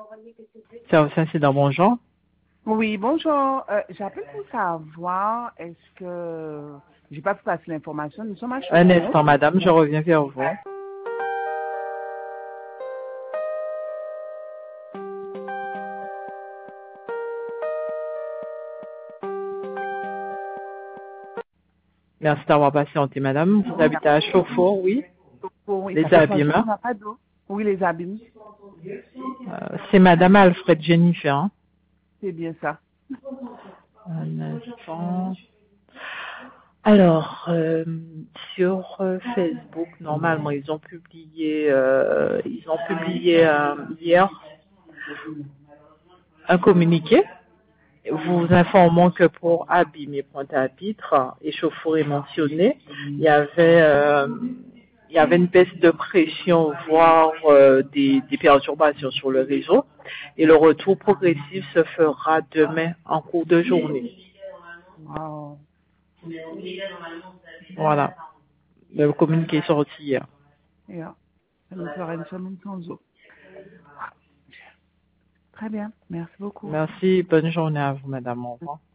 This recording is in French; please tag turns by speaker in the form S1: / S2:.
S1: Service incident, bonjour.
S2: Oui, bonjour. J'appelle pour savoir, est-ce que j'ai pas pu passer l'information. Nous sommes à
S1: Un
S2: Chauffour.
S1: instant, madame, je reviens vers vous. Merci d'avoir patienté, madame. Vous habitez à Chauffour, oui.
S2: Oui,
S1: Les
S2: ça fait 3 jours qu'on
S1: abîmes.
S2: n'a pas d'eau. Oui, les abîmes.
S1: C'est madame Alfred Jennifer. Hein.
S2: C'est bien ça.
S1: Un instant. Alors, sur Facebook, normalement, ils ont publié hier un communiqué vous informant que pour abîme et pointe-à-pitre et chauffour est mentionné, il y avait une baisse de pression, voire des perturbations sur le réseau, et le retour progressif se fera demain en cours de journée.
S2: Wow.
S1: Voilà, le communiqué est sorti hier.
S2: Yeah. Ça nous fera une semaine sans eau. Très bien. Merci beaucoup.
S1: Merci, bonne journée à vous, madame. Au revoir.